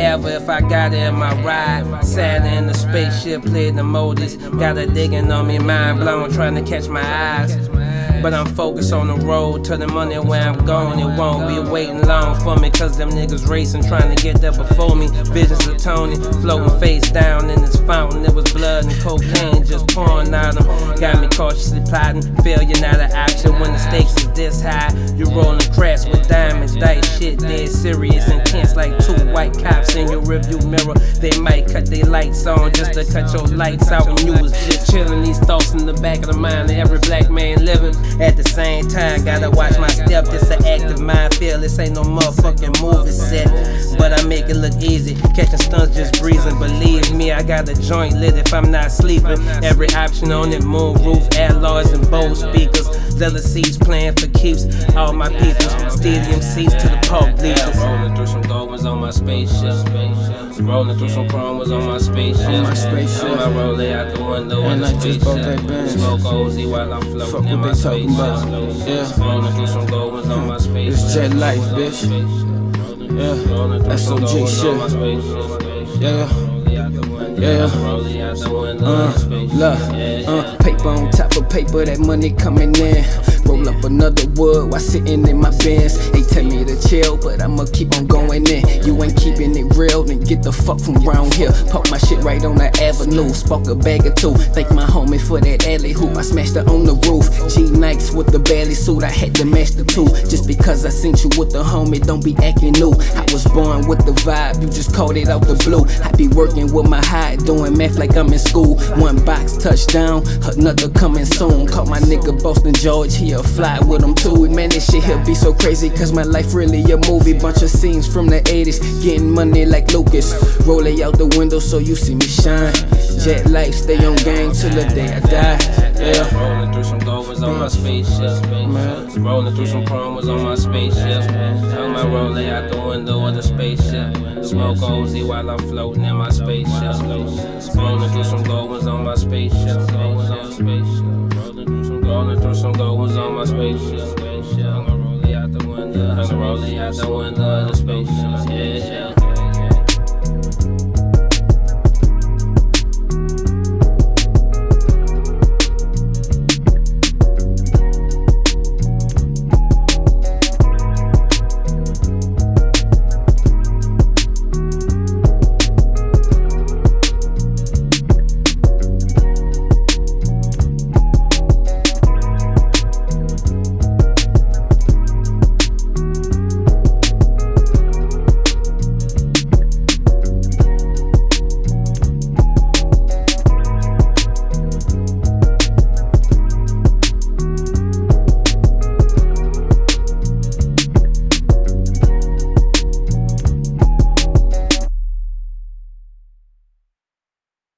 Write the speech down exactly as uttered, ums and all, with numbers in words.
forever if I got it in my ride. Sat in the spaceship, played the modus. Got a digging on me, mind blown, trying to catch my eyes. But I'm focused on the road to the money where I'm going. It won't be waiting long for me, cause them niggas racing, trying to get there before me. Visions of Tony, floating face down in this fountain. It was blood and cocaine just pouring out of them. Got me cautiously plotting, failure not an option when the stakes is this high. You rolling crash with diamonds, dice shit dead serious, intense like two white cops in your rearview mirror. They might cut their lights on just to cut your lights out when you was just chilling. These thoughts in the back of the mind of every black man living. At the same time, gotta watch my step. This an active mind feel. This ain't no motherfucking movie set, but I make it look easy. Catching stunts just breezing. Believe me, I got a joint lit if I'm not sleeping. Every option on it, moon roof, alloys and Bose speakers. Leather seats playing for keeps. All my people, stadium seats to the park bleachers. Rolling through some gold was on my spaceship. Rolling through some chrome was on my spaceship. On my spaceship. On my rolling out the window And in the I just bought spaceship. that Benz. Smoke O Z while I'm Fuck floating in what my they talking about. spaceship. Yeah. Rolling through some gold was on my spaceship. It's jet life, bitch. Yeah. S O G shit. Yeah, yeah. Yeah, uh, look, uh, paper on top of paper, that money coming in. Roll up another wood while sitting in my Benz. They tell me to chill, but I'ma keep on going in. You ain't keeping it real, then get the fuck from round here. Park my shit right on the avenue, spark a bag or two. Thank my homie for that alley hoop, I smashed her on the roof. G Nikes with the belly suit, I had to match the two. Just because I seen you with the homie, don't be acting new. I was born with the vibe, you just called it out the blue. I be working with my high, doing math like I'm in school. One box touchdown, another coming soon. Caught my nigga Boston George, he'll fly with him too. Man, this shit here be so crazy, cause my life really a movie. Bunch of scenes from the eighties, getting money like Lucas. Roll it out the window so you see me shine. Jet life, stay on game till the day I die. Yeah. Rolling through some gold was on my spaceship. Rolling through some chrome was on my spaceship. On my rolling out the window of the spaceship. Smoke O Z while I'm floating in my spaceship. Rolling through some gold was on my spaceship. Rolling through some gold was on my spaceship. I'm rolling out the window. I'm rolling out the window of the